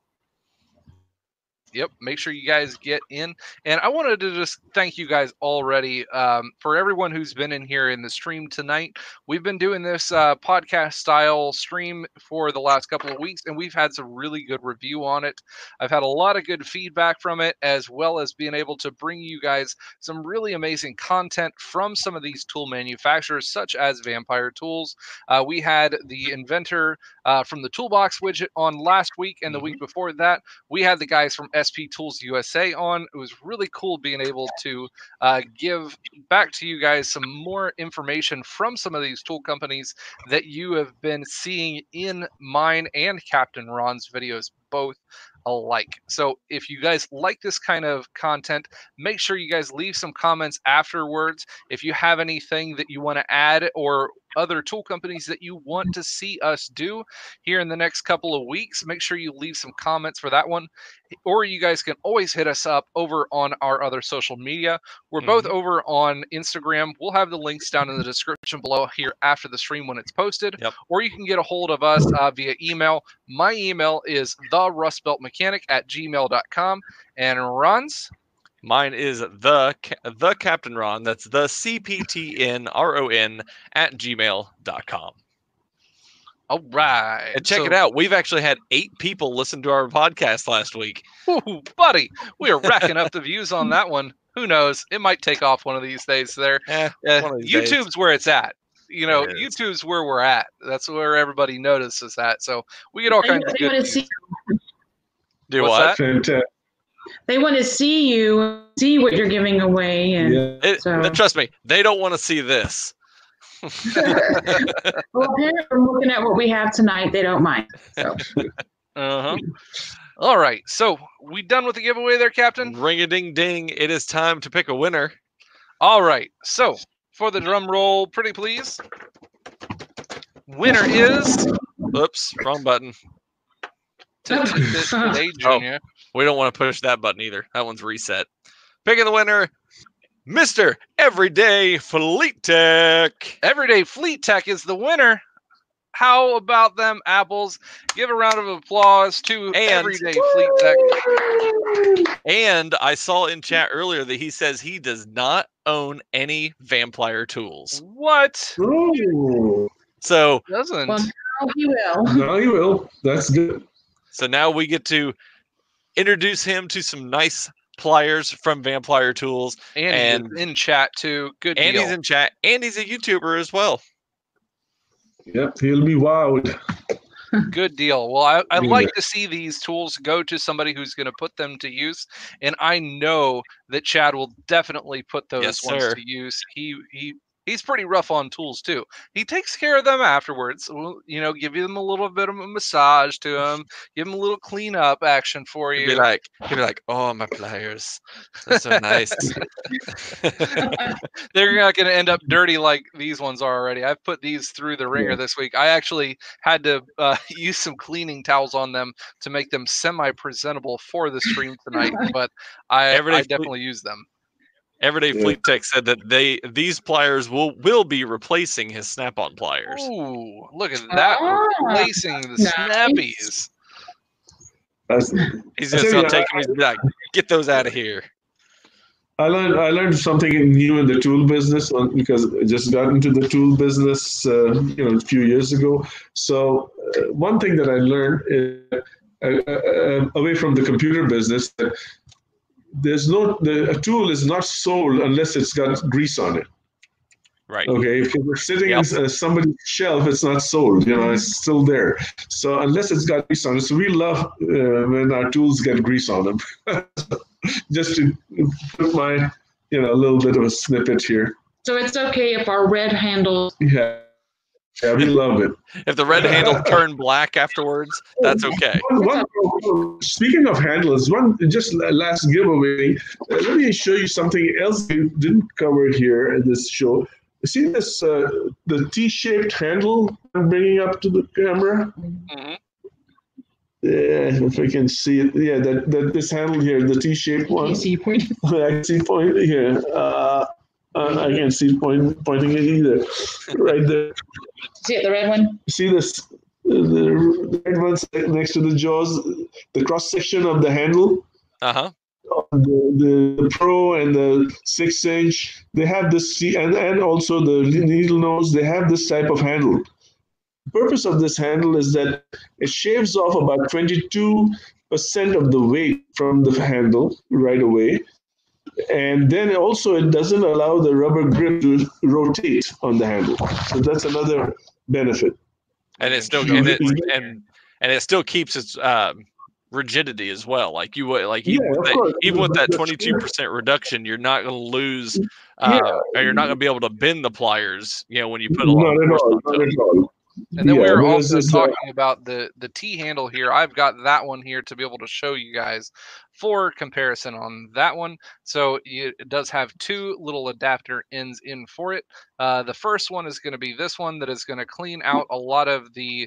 Yep, make sure you guys get in. And I wanted to just thank you guys already for everyone who's been in here in the stream tonight. We've been doing this podcast style stream for the last couple of weeks, and we've had some really good review on it. I've had a lot of good feedback from it, as well as being able to bring you guys some really amazing content from some of these tool manufacturers, such as Vampire Tools. We had the inventor from the Toolbox widget on last week, and the week before that, we had the guys from SP Tools USA on. It was really cool being able to give back to you guys some more information from some of these tool companies that you have been seeing in mine and Captain Ron's videos, both alike. So if you guys like this kind of content, make sure you guys leave some comments afterwards. If you have anything that you want to add, or other tool companies that you want to see us do here in the next couple of weeks, make sure you leave some comments for that one. Or you guys can always hit us up over on our other social media. We're both over on Instagram. We'll have the links down in the description below here after the stream when it's posted. Yep. Or you can get a hold of us via email. My email is therustbeltmechanic@gmail.com. And Ron's? Mine is the Captain Ron. That's the CPTNRON @gmail.com. All right. And check it out. We've actually had 8 people listen to our podcast last week. Ooh, buddy, we are racking up the views on that one. Who knows? It might take off one of these days there. YouTube's where it's at. You know, YouTube's where we're at. That's where everybody notices that. So we get all kinds of good views. Do what? They want to see you, see what you're giving away. And trust me, they don't want to see this. Well, apparently from looking at what we have tonight, they don't mind. So. All right. So we done with the giveaway there, Captain? Ring-a-ding-ding. It is time to pick a winner. All right. So for the drum roll, pretty please. Winner is... Oops, wrong button. Today, Junior. We don't want to push that button either. That one's reset. Picking the winner, Mr. Everyday Fleet Tech. Everyday Fleet Tech is the winner. How about them apples? Give a round of applause to Everyday Fleet Tech. And I saw in chat earlier that he says he does not own any Vampire tools. What? Oh, So Doesn't. Well, now he will. now you will. That's good. So now we get to introduce him to some nice pliers from Vampire Tools. Andy And is in chat too. Good deal. Andy's in chat. Andy's a YouTuber as well. Yep, he'll be wowed. Good deal. Well, I'd Yeah. like to see these tools go to somebody who's going to put them to use, and I know that Chad will definitely put those Yes, ones sir. to use. He's pretty rough on tools too. He takes care of them afterwards. You know, give them a little bit of a massage to them, give them a little cleanup action for He'd you. be like, oh, my pliers. They're so nice. They're not going to end up dirty like these ones are already. I've put these through the ringer this week. I actually had to use some cleaning towels on them to make them semi-presentable for the stream tonight, but I definitely use them. Everyday Fleet Tech said that these pliers will be replacing his Snap-on pliers. Ooh, look at that. Replacing the nice. snappies. That's, He's just gonna take them and be like, get those out of here. I learned something new in the tool business because I just got into the tool business, a few years ago. So one thing that I learned is, away from the computer business, that a tool is not sold unless it's got grease on it. Right. Okay, if it were sitting on somebody's shelf, it's not sold. It's still there. So unless it's got grease on it, so we love when our tools get grease on them. Just to put my, a little bit of a snippet here. So it's okay if our red handle. Yeah, we love it. If the red handle turned black afterwards, that's okay. Speaking of handles, just last giveaway. Let me show you something else we didn't cover here at this show. You see this, the T-shaped handle I'm bringing up to the camera? Mm-hmm. Yeah, if I can see it. Yeah, that this handle here, the T-shaped one. See point. I can see point here. I can't see pointing it either. Right there. See it, the red one? See this? The red one next to the jaws, the cross section of the handle. Uh-huh. The Pro and the 6-inch, they have this, and also the needle nose, they have this type of handle. The purpose of this handle is that it shaves off about 22% of the weight from the handle right away. And then also it doesn't allow the rubber grip to rotate on the handle. So that's another benefit. And it still and it still keeps its rigidity as well. Like even with that 22% reduction, you're not going to lose, or you're not going to be able to bend the pliers. When you put a lot of force onto them. And then we were also talking about the T handle here. I've got that one here to be able to show you guys for comparison on that one. So it does have two little adapter ends in for it. The first one is going to be this one that is going to clean out a lot of the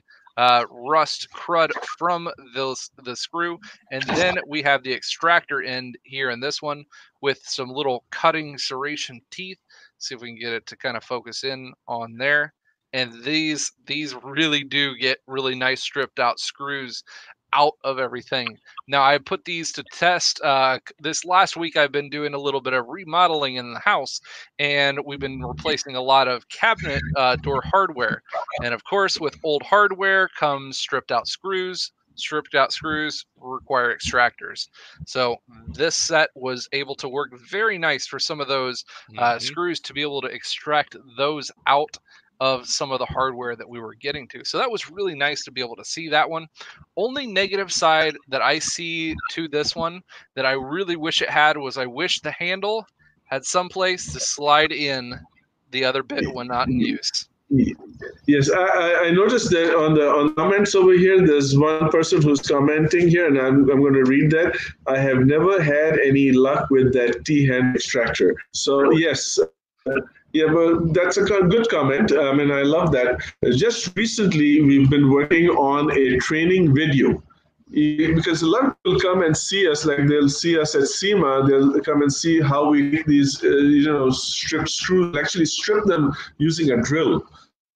rust crud from the screw. And then we have the extractor end here in this one with some little cutting serration teeth. See if we can get it to kind of focus in on there. And these really do get really nice stripped out screws out of everything. Now I put these to test. This last week I've been doing a little bit of remodeling in the house, and we've been replacing a lot of cabinet door hardware. And of course, with old hardware comes stripped out screws. Stripped out screws require extractors. So this set was able to work very nice for some of those screws to be able to extract those out of some of the hardware that we were getting to. So that was really nice to be able to see that one. Only negative side that I see to this one that I really wish it had was I wish the handle had some place to slide in the other bit when not in use. Yes, I noticed that on the comments over here, there's one person who's commenting here, and I'm going to read that. I have never had any luck with that T-hand extractor. So yes, yeah, but that's a good comment. I mean, I love that. Just recently, we've been working on a training video. Because a lot of people come and see us, like they'll see us at SEMA, they'll come and see how we make these, strip screws, actually strip them using a drill.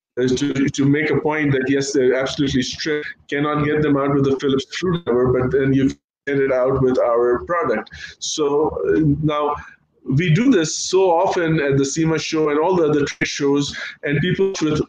To make a point that, yes, they're absolutely stripped, cannot get them out with a Phillips screwdriver, but then you get it out with our product. So now, we do this so often at the SEMA show and all the other trade shows, and people with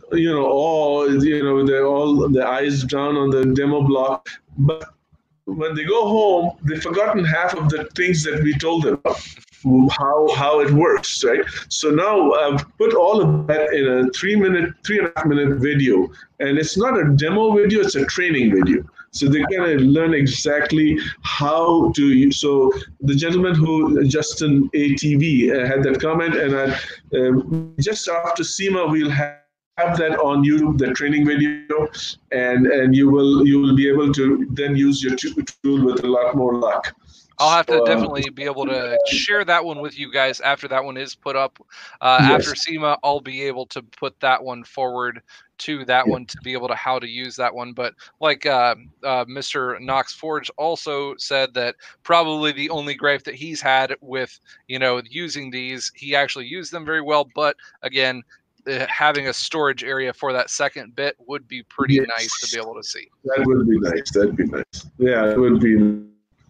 they're all the eyes down on the demo block, but when they go home, they've forgotten half of the things that we told them about, how it works, right? So now I've put all of that in a 3.5 minute video, and it's not a demo video; it's a training video. So they're going to learn exactly how to use. So the gentleman Justin ATV, had that comment, and just after SEMA, we'll have that on YouTube, the training video, and you will be able to then use your tool with a lot more luck. I'll have to definitely be able to share that one with you guys after that one is put up. After SEMA, I'll be able to put that one forward to that one to be able to how to use that one. But like Mr. Knox Forge also said, that probably the only gripe that he's had with using these, he actually used them very well, but again, having a storage area for that second bit would be pretty nice to be able to see. That would be nice. That'd be nice. Yeah, it would be.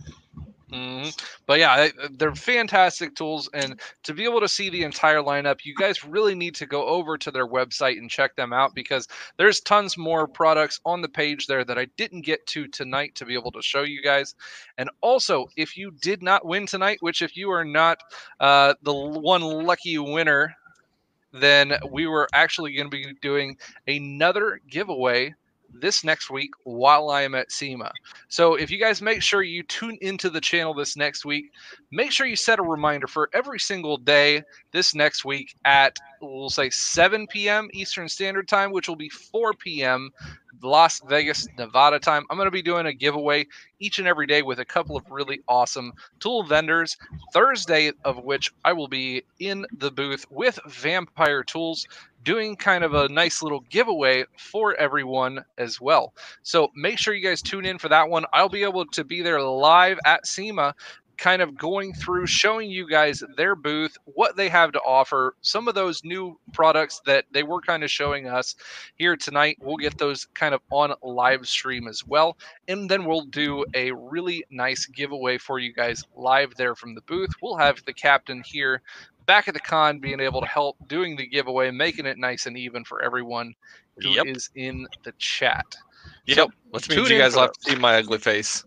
But yeah, they're fantastic tools, and to be able to see the entire lineup, you guys really need to go over to their website and check them out, because there's tons more products on the page there that I didn't get to tonight to be able to show you guys. And also, if you did not win tonight, which if you are not the one lucky winner, then we were actually going to be doing another giveaway this next week while I am at SEMA. So if you guys make sure you tune into the channel this next week, make sure you set a reminder for every single day this next week at, we'll say 7 p.m. Eastern Standard Time, which will be 4 p.m. Las Vegas, Nevada time. I'm going to be doing a giveaway each and every day with a couple of really awesome tool vendors. Thursday of which I will be in the booth with Vampire Tools doing kind of a nice little giveaway for everyone as well. So make sure you guys tune in for that one. I'll be able to be there live at SEMA, kind of going through, showing you guys their booth, what they have to offer, some of those new products that they were kind of showing us here tonight. We'll get those kind of on live stream as well. And then we'll do a really nice giveaway for you guys live there from the booth. We'll have the captain here back at the con being able to help doing the giveaway, making it nice and even for everyone who is in the chat. So, which means you guys will have to see my ugly face.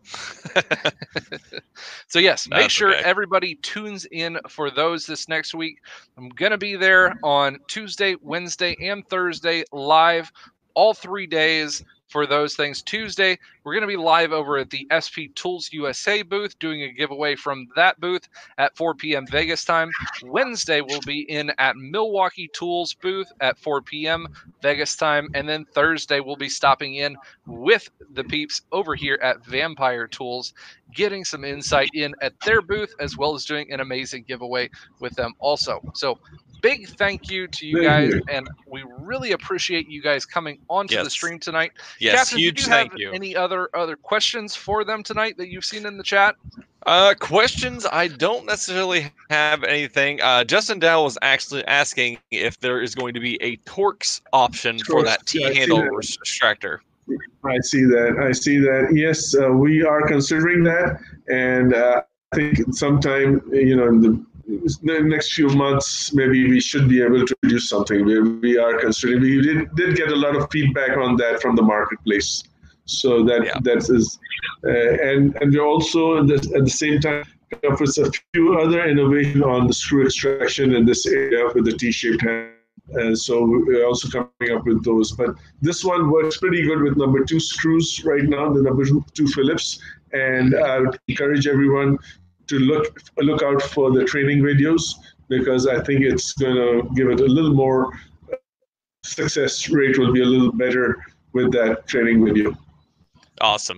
So yes, make sure everybody tunes in for those this next week. I'm going to be there on Tuesday, Wednesday, and Thursday live all 3 days for those things. Tuesday, we're going to be live over at the SP Tools USA booth, doing a giveaway from that booth at 4 p.m. Vegas time. Wednesday, we'll be in at Milwaukee Tools booth at 4 p.m. Vegas time. And then Thursday, we'll be stopping in with the peeps over here at Vampire Tools, getting some insight in at their booth, as well as doing an amazing giveaway with them also. So big thank you to you guys, and we really appreciate you guys coming onto the stream tonight. Yes, Captain, huge did you thank have you. any other questions for them tonight that you've seen in the chat? Questions? I don't necessarily have anything. Justin Dow was actually asking if there is going to be a Torx option for that T-handle extractor. I see that. Yes, we are considering that, and I think sometime in the next few months, maybe we should be able to do something. We are considering. We did get a lot of feedback on that from the marketplace, so that is, and we're also at the same time offers a few other innovation on the screw extraction in this area with the T-shaped hand. So we're also coming up with those. But this one works pretty good with number 2 screws right now, the number 2 Phillips. And I would encourage everyone to look out for the training videos, because I think it's going to give it a little more, success rate will be a little better with that training video. Awesome.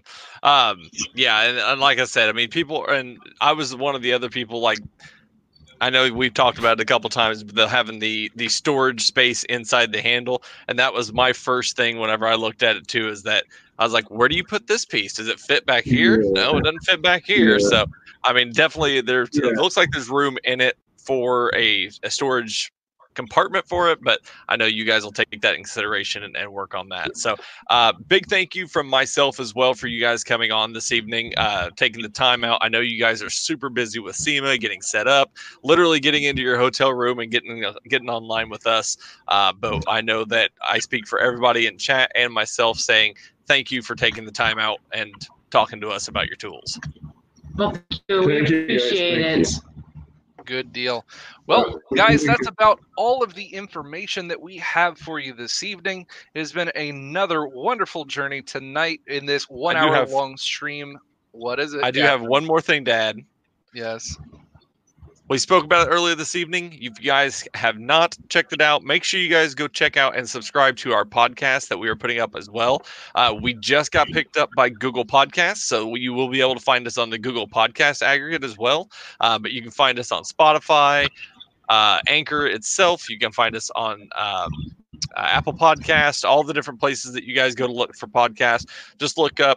And like I said, I mean, people, and I was one of the other people, like, I know we've talked about it a couple times, but having the storage space inside the handle. And that was my first thing whenever I looked at it too, is that I was like, where do you put this piece? Does it fit back here? No, it doesn't fit back here. So, I mean, definitely it looks like there's room in it for a storage compartment for it, but I know you guys will take that in consideration and work on that. So big thank you from myself as well for you guys coming on this evening, taking the time out. I know you guys are super busy with SEMA, getting set up, literally getting into your hotel room and getting online with us. But I know that I speak for everybody in chat and myself saying thank you for taking the time out and talking to us about your tools. Well, thank you. We appreciate it. Good deal. Well, guys, that's about all of the information that we have for you this evening. It has been another wonderful journey tonight in this 1 hour long stream. What is it? I do have one more thing to add. Yes. We spoke about it earlier this evening. If you guys have not checked it out, make sure you guys go check out and subscribe to our podcast that we are putting up as well. We just got picked up by Google Podcasts, so you will be able to find us on the Google Podcast aggregate as well. But you can find us on Spotify, Anchor itself. You can find us on Apple Podcasts, all the different places that you guys go to look for podcasts. Just look up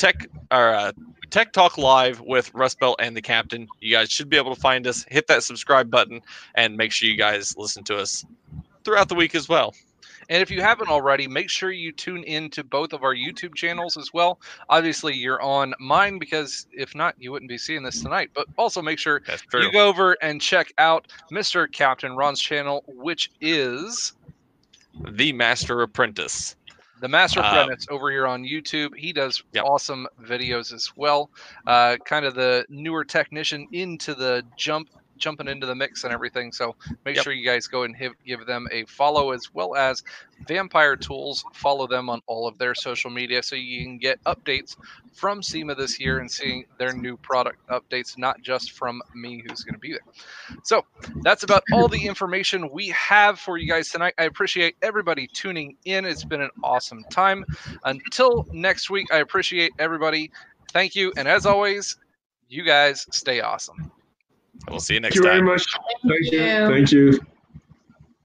Tech Talk Live with Rust Belt and the Captain. You guys should be able to find us. Hit that subscribe button and make sure you guys listen to us throughout the week as well. And if you haven't already, make sure you tune in to both of our YouTube channels as well. Obviously, you're on mine because if not, you wouldn't be seeing this tonight. But also make sure you go over and check out Mr. Captain Ron's channel, which is The Master Apprentice. The Master Apprentice over here on YouTube. He does awesome videos as well. Kind of the newer technician into the jumping into the mix and everything. So make sure you guys go and give them a follow, as well as Vampire Tools. Follow them on all of their social media so you can get updates from SEMA this year and seeing their new product updates, not just from me who's going to be there. So that's about all the information we have for you guys tonight. I appreciate everybody tuning in. It's been an awesome time. Until next week, I appreciate everybody. Thank you. And as always, you guys stay awesome. We'll see you next time. Thank you very much. Thank you. Thank you.